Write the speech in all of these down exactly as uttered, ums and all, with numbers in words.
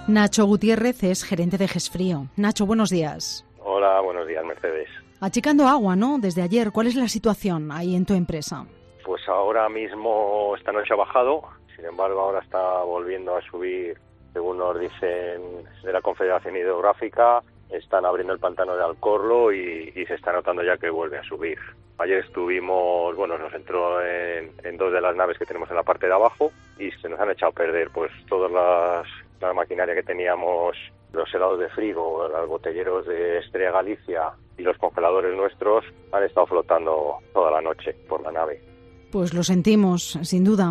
Nacho Gutiérrez es gerente de Gesfrío. Nacho, buenos días. Hola, buenos días, Mercedes. Achicando agua, ¿no? Desde ayer, ¿cuál es la situación ahí en tu empresa? Pues ahora mismo esta noche ha bajado, sin embargo ahora está volviendo a subir, según nos dicen de la Confederación Hidrográfica, están abriendo el pantano de Alcorlo y, y se está notando ya que vuelve a subir. Ayer estuvimos, bueno, nos entró en, en dos de las naves que tenemos en la parte de abajo y se nos han echado a perder pues todas las, la maquinaria que teníamos, los helados de frigo, los botelleros de Estrella Galicia y los congeladores nuestros han estado flotando toda la noche por la nave. Pues lo sentimos, sin duda.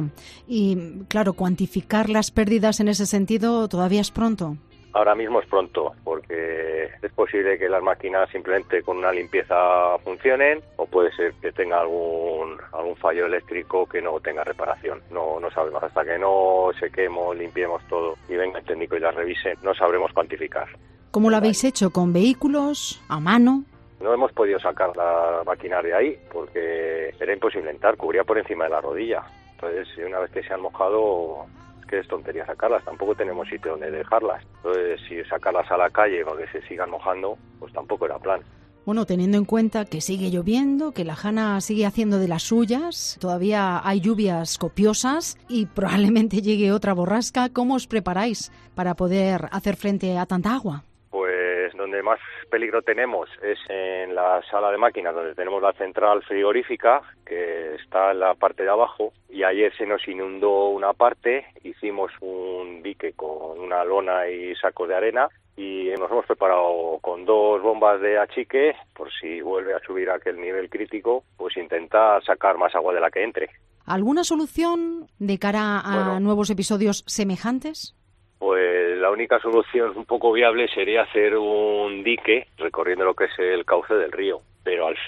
Y claro, cuantificar las pérdidas en ese sentido todavía es pronto. Ahora mismo es pronto, porque es posible que las máquinas simplemente con una limpieza funcionen, o puede ser que tenga algún algún fallo eléctrico que no tenga reparación. No no sabemos, hasta que no sequemos, limpiemos todo y venga el técnico y las revise, no sabremos cuantificar. ¿Cómo lo habéis hecho? ¿Con vehículos? ¿A mano? No hemos podido sacar la maquinaria ahí porque era imposible entrar, cubría por encima de la rodilla. Entonces, una vez que se han mojado, que es tontería sacarlas, tampoco tenemos sitio donde dejarlas. Entonces, si sacarlas a la calle para que se sigan mojando, pues tampoco era plan. Bueno, teniendo en cuenta que sigue lloviendo, que la Jana sigue haciendo de las suyas, todavía hay lluvias copiosas y probablemente llegue otra borrasca, ¿cómo os preparáis para poder hacer frente a tanta agua? Pues donde más peligro tenemos es en la sala de máquinas, donde tenemos la central frigorífica, que está en la parte de abajo, y ayer se nos inundó una parte, hicimos un dique con una lona y sacos de arena, y nos hemos preparado con dos bombas de achique, por si vuelve a subir a aquel nivel crítico, pues intentar sacar más agua de la que entre. ¿Alguna solución de cara a bueno, nuevos episodios semejantes? Pues la única solución un poco viable sería hacer un dique recorriendo lo que es el cauce del río, pero al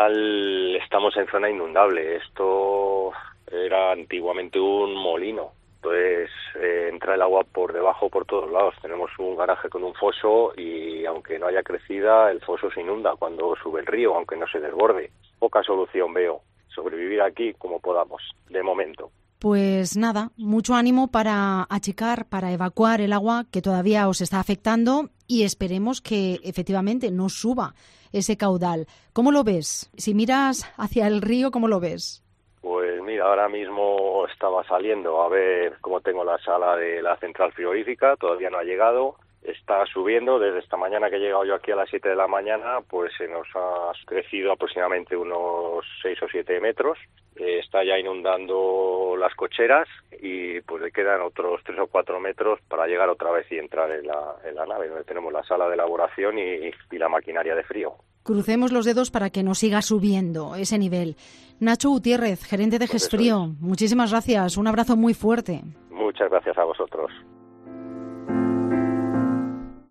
final estamos en zona inundable. Esto era antiguamente un molino, entonces eh, entra el agua por debajo por todos lados. Tenemos un garaje con un foso y aunque no haya crecida, el foso se inunda cuando sube el río, aunque no se desborde. Poca solución veo, sobrevivir aquí como podamos, de momento. Pues nada, mucho ánimo para achicar, para evacuar el agua que todavía os está afectando y esperemos que efectivamente no suba ese caudal. ¿Cómo lo ves? Si miras hacia el río, ¿cómo lo ves? Pues mira, ahora mismo estaba saliendo a ver cómo tengo la sala de la central frigorífica, todavía no ha llegado. Está subiendo, desde esta mañana que he llegado yo aquí a las siete de la mañana, pues se nos ha crecido aproximadamente unos seis o siete metros. Eh, está ya inundando las cocheras y pues le quedan otros tres o cuatro metros para llegar otra vez y entrar en la, en la nave, donde tenemos la sala de elaboración y, y la maquinaria de frío. Crucemos los dedos para que no siga subiendo ese nivel. Nacho Gutiérrez, gerente de Gesfrío, muchísimas gracias, un abrazo muy fuerte. Muchas gracias a vosotros.